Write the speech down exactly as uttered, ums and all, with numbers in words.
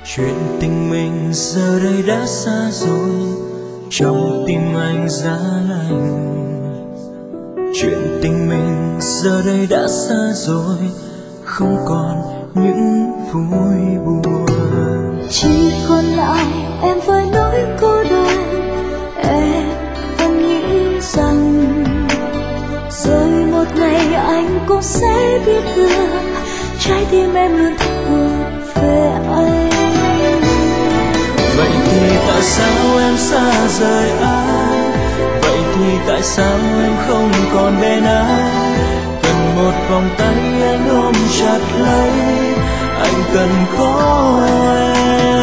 Chuyện tình mình giờ đây đã xa rồi, trong tim anh giá lạnh. Chuyện tình mình giờ đây đã xa rồi, không còn những vui buồn. Chỉ còn lại em với nỗi cô đơn. Em vẫn nghĩ rằng rồi một ngày anh cũng sẽ biết được trái tim em luôn thuộc về anh. Vậy thì tại sao em xa rời anh? Vậy thì tại sao em không còn bên anh? Cần một vòng tay anh ôm chặt lấy, anh cần có em.